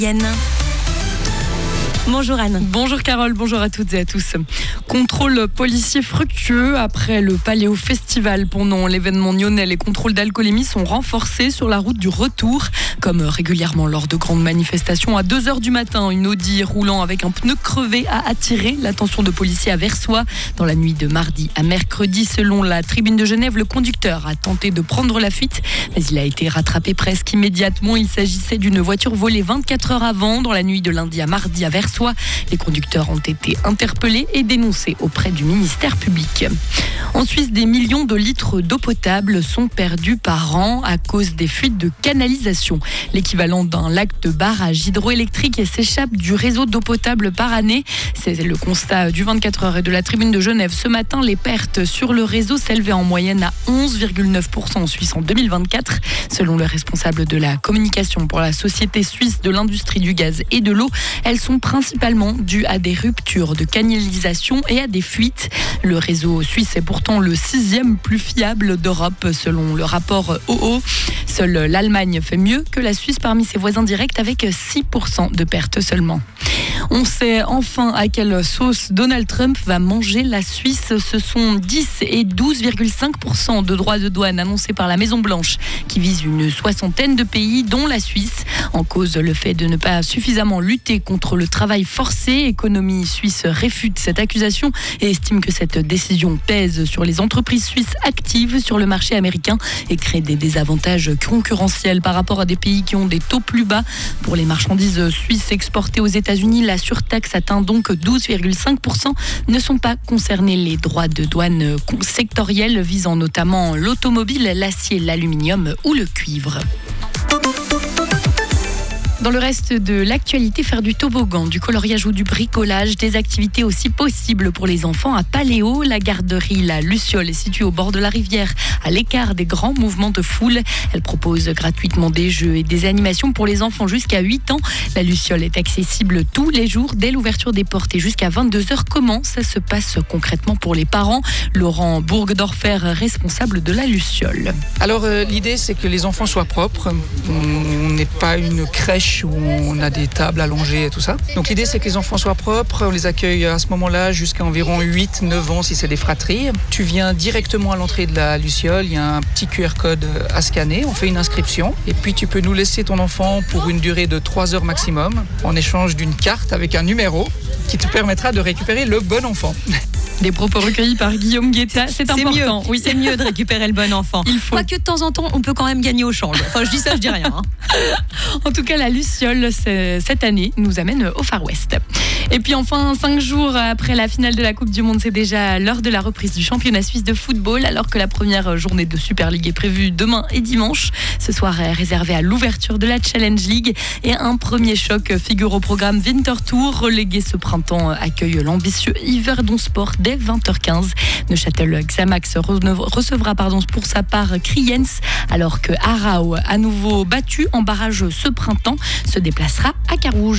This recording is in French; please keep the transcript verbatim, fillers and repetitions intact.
Yann. Bonjour Anne. Bonjour Carole, bonjour à toutes et à tous. Contrôle policier fructueux après le Paléo Festival. Pendant l'événement nyonnais, les contrôles d'alcoolémie sont renforcés sur la route du retour. Comme régulièrement lors de grandes manifestations, à deux heures du matin, une Audi roulant avec un pneu crevé a attiré l'attention de policiers à Versoix. Dans la nuit de mardi à mercredi, selon la Tribune de Genève, le conducteur a tenté de prendre la fuite, mais il a été rattrapé presque immédiatement. Il s'agissait d'une voiture volée vingt-quatre heures avant, dans la nuit de lundi à mardi à Versoix. Les conducteurs ont été interpellés et dénoncés auprès du ministère public. En Suisse, des millions de litres d'eau potable sont perdus par an à cause des fuites de canalisation. L'équivalent d'un lac de barrage hydroélectrique s'échappe du réseau d'eau potable par année. C'est le constat du vingt-quatre heures et de la Tribune de Genève. Ce matin, les pertes sur le réseau s'élevaient en moyenne à onze virgule neuf pour cent en Suisse en deux mille vingt-quatre. Selon le responsable de la communication pour la Société suisse de l'industrie du gaz et de l'eau, elles sont principalement dues à des ruptures de canalisation et à des fuites. Le réseau suisse est pourtant le sixième plus fiable d'Europe selon le rapport O O. Seule l'Allemagne fait mieux que la Suisse parmi ses voisins directs avec six pour cent de pertes seulement. On sait enfin à quelle sauce Donald Trump va manger la Suisse. Ce sont dix et douze virgule cinq pour cent de droits de douane annoncés par la Maison-Blanche qui vise une soixantaine de pays, dont la Suisse. En cause, le fait de ne pas suffisamment lutter contre le travail forcé. Économie suisse réfute cette accusation et estime que cette décision pèse sur les entreprises suisses actives sur le marché américain et crée des désavantages concurrentiels par rapport à des pays qui ont des taux plus bas. Pour les marchandises suisses exportées aux États-Unis, la surtaxe atteint donc douze virgule cinq pour cent. Ne sont pas concernés les droits de douane sectoriels visant notamment l'automobile, l'acier, l'aluminium ou le cuivre. Dans le reste de l'actualité, faire du toboggan, du coloriage ou du bricolage, des activités aussi possibles pour les enfants à Paléo. La garderie La Luciole est située au bord de la rivière, à l'écart des grands mouvements de foule. Elle propose gratuitement des jeux et des animations pour les enfants jusqu'à huit ans. La Luciole est accessible tous les jours dès l'ouverture des portes et jusqu'à vingt-deux heures. Comment ça se passe concrètement pour les parents? Laurent Bourgdorfer, responsable de La Luciole. Alors euh, l'idée c'est que les enfants soient propres. On n'est pas une crèche où on a des tables allongées et tout ça. Donc l'idée c'est que les enfants soient propres. On les accueille à ce moment-là jusqu'à environ huit neuf ans si c'est des fratries. Tu viens directement à l'entrée de la Luciole, il y a un petit Q R code à scanner, on fait une inscription et puis tu peux nous laisser ton enfant pour une durée de trois heures maximum en échange d'une carte avec un numéro qui te permettra de récupérer le bon enfant. Des propos recueillis par Guillaume Guetta, c'est, c'est important. Mieux. Oui, c'est mieux de récupérer le bon enfant. Il faut. Quoique de temps en temps, on peut quand même gagner au change. Enfin, je dis ça, je dis rien. Hein. En tout cas, la Luciole, cette année, nous amène au Far West. Et puis enfin, cinq jours après la finale de la Coupe du Monde, c'est déjà l'heure de la reprise du championnat suisse de football, alors que la première journée de Super League est prévue demain et dimanche. Ce soir est réservé à l'ouverture de la Challenge League et un premier choc figure au programme Winter Tour. Relégué ce printemps, accueille l'ambitieux Yverdon Sport dès vingt heures quinze. Neuchâtel Xamax recevra pardon, pour sa part Kriens, alors que Aarau, à nouveau battu en barrage ce printemps, se déplacera à Carouge.